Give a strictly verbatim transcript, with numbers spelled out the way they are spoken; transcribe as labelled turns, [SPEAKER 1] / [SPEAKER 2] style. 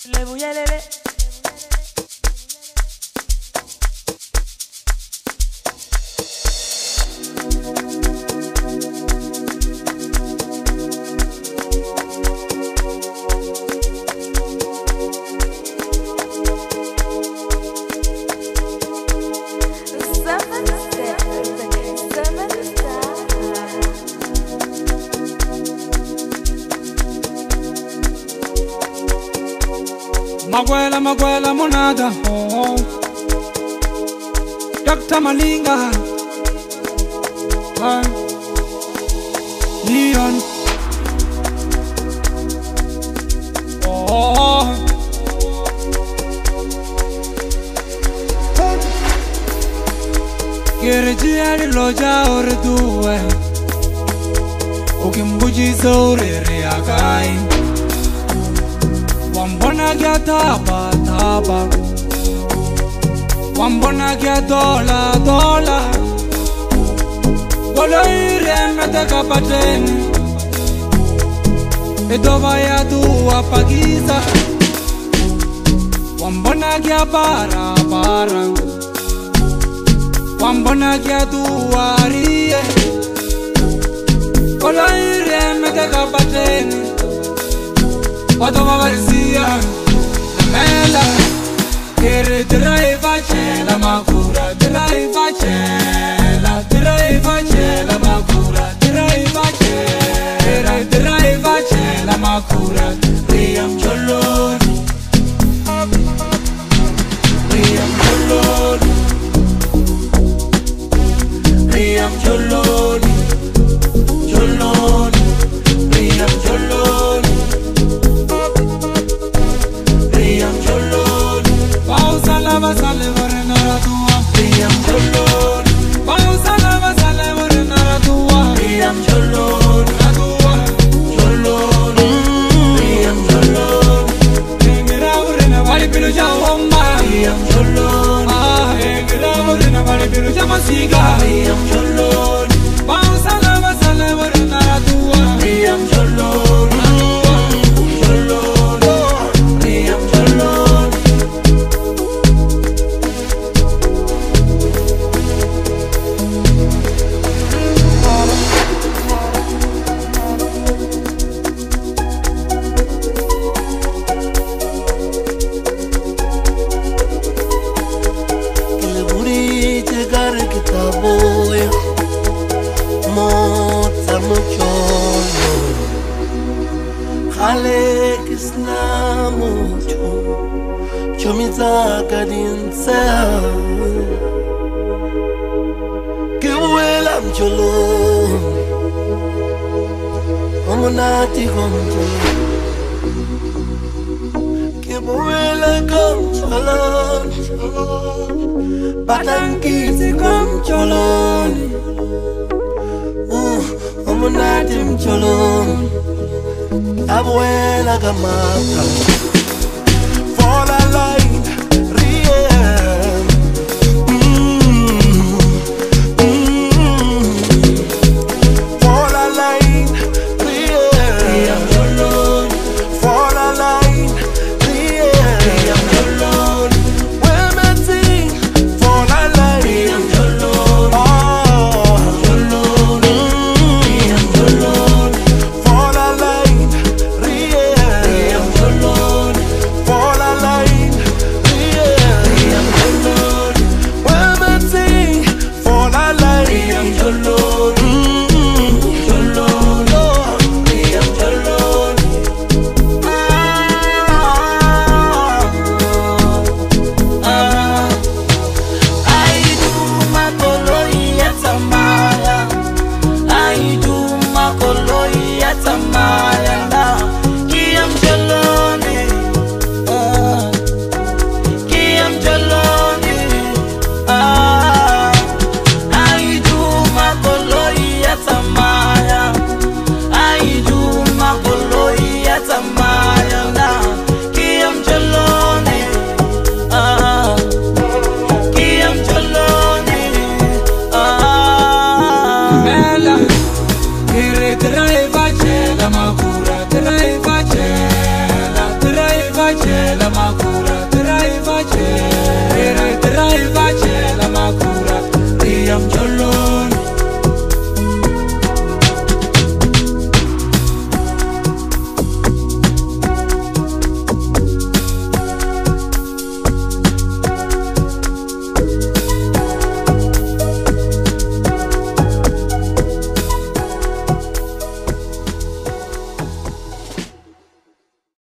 [SPEAKER 1] Le voy a leer.
[SPEAKER 2] Magwela, Magwela, monada, oh, Doctor Malinga, uh, Leon, oh, Gerejia di loja ordue, Ukimbuji zore reagai. Wambona gya taba taba, Wambona gya dola dola, Wolo ire mete kapateni, Edova ya tuwa pagiza. Wambona gya para para, Wambona gya tuwa rie, Wolo ire mete kapateni, Watu mawarisia na mela, Kere driva chela makura, driva chela, driva chela makura, driva chela, driva chela makura, Riyam choloni, Riyam choloni, Riyam choloni, choloni, Riyam choloni. Lava sale vorena la tua, Riyam choloni. Pausa lava sale vorena la tua, Riyam choloni. La tua, choloni, Riyam choloni. Engira vorena vale pilu ja homma, Riyam choloni. Ah, engira vorena vale pilu ja masiga, Riyam choloni. Pausa lava sale vorena la tua, Riyam choloni.
[SPEAKER 3] Omonati control, que vuela con cholón, Batanquisi con cholón, uh, Omonati cholón, abuela gamata, for la line, real, mm, mm, for la line. For la line, Riyam choloni. Well, me sing for la line, Riyam choloni. Oh, choloni, Riyam choloni. For la line, Riyam choloni.
[SPEAKER 2] chela maku